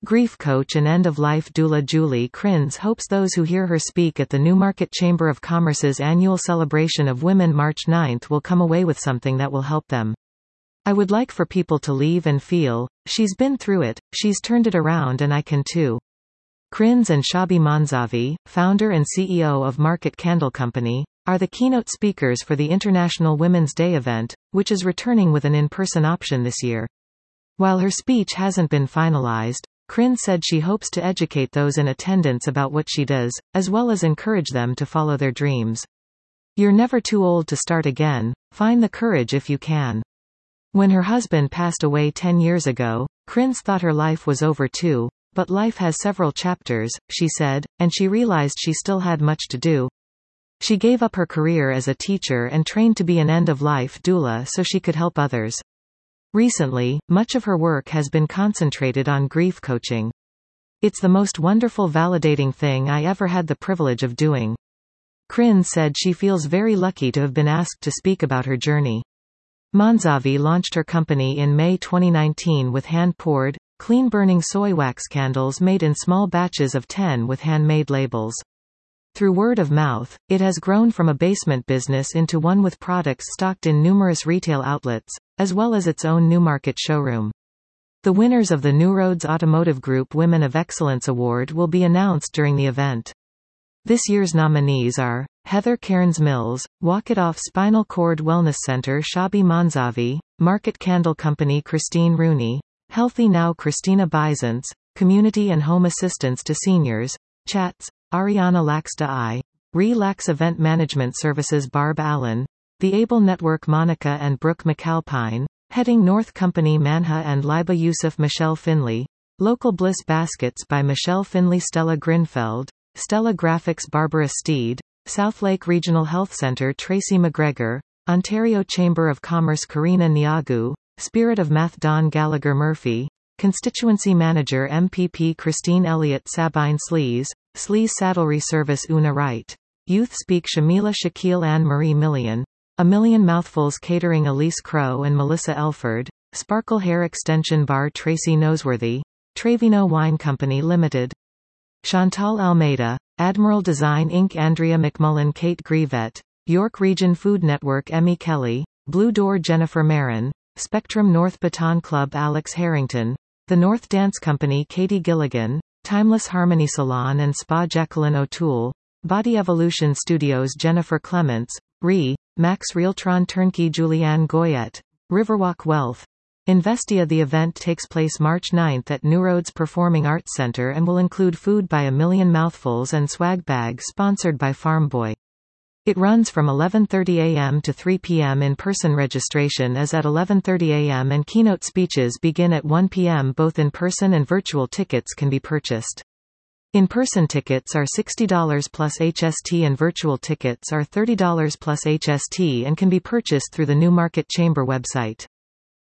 Grief coach and end-of-life doula Julie Krins hopes those who hear her speak at the Newmarket Chamber of Commerce's annual celebration of women March 9 will come away with something that will help them. I would like for people to leave and feel, she's been through it, she's turned it around and I can too. Krins and Shabi Manzavi, founder and CEO of Market Candle Company, are the keynote speakers for the International Women's Day event, which is returning with an in-person option this year. While her speech hasn't been finalized, Krins said she hopes to educate those in attendance about what she does, as well as encourage them to follow their dreams. You're never too old to start again, find the courage if you can. When her husband passed away 10 years ago, Krins thought her life was over too, but life has several chapters, she said, and she realized she still had much to do. She gave up her career as a teacher and trained to be an end-of-life doula so she could help others. Recently, much of her work has been concentrated on grief coaching. It's the most wonderful validating thing I ever had the privilege of doing. Krins said she feels very lucky to have been asked to speak about her journey. Manzavi launched her company in May 2019 with hand-poured, clean-burning soy wax candles made in small batches of 10 with handmade labels. Through word of mouth, it has grown from a basement business into one with products stocked in numerous retail outlets, as well as its own Newmarket showroom. The winners of the Newroads Automotive Group Women of Excellence Award will be announced during the event. This year's nominees are Heather Cairns Mills, Walk It Off Spinal Cord Wellness Center Shabi Manzavi, Market Candle Company Christine Rooney, Healthy Now Christina Bisons, Community and Home Assistance to Seniors, Chats, Ariana Laxda I, Relax Event Management Services Barb Allen, The Able Network Monica and Brooke McAlpine, Heading North Company Manha and Liba Yusuf Michelle Finley, Local Bliss Baskets by Michelle Finley Stella Grinfeld, Stella Graphics Barbara Steed, Southlake Regional Health Center Tracy McGregor, Ontario Chamber of Commerce Karina Niagu, Spirit of Math Don Gallagher Murphy, Constituency Manager MPP Christine Elliott Sabine Sleaze, Sleaze Saddlery Service Una Wright, Youth Speak Shamila Shaquille Anne Marie Million, A Million Mouthfuls Catering Elise Crow and Melissa Elford, Sparkle Hair Extension Bar Tracy Noseworthy, Trevino Wine Company Limited, Chantal Almeida, Admiral Design Inc. Andrea McMullen Kate Grivet, York Region Food Network Emmy Kelly, Blue Door Jennifer Marin, Spectrum North Baton Club Alex Harrington, The North Dance Company Katie Gilligan, Timeless Harmony Salon and Spa Jacqueline O'Toole, Body Evolution Studios Jennifer Clements, Max Realtron Turnkey Julianne Goyette, Riverwalk Wealth. Investia. The event takes place March 9 at Newroads Performing Arts Center and will include food by A Million Mouthfuls and swag bags sponsored by Farm Boy. It runs from 11:30 a.m. to 3 p.m. In-person registration is at 11:30 a.m. and keynote speeches begin at 1 p.m. Both in-person and virtual tickets can be purchased. In-person tickets are $60 plus HST and virtual tickets are $30 plus HST and can be purchased through the Newmarket Chamber website.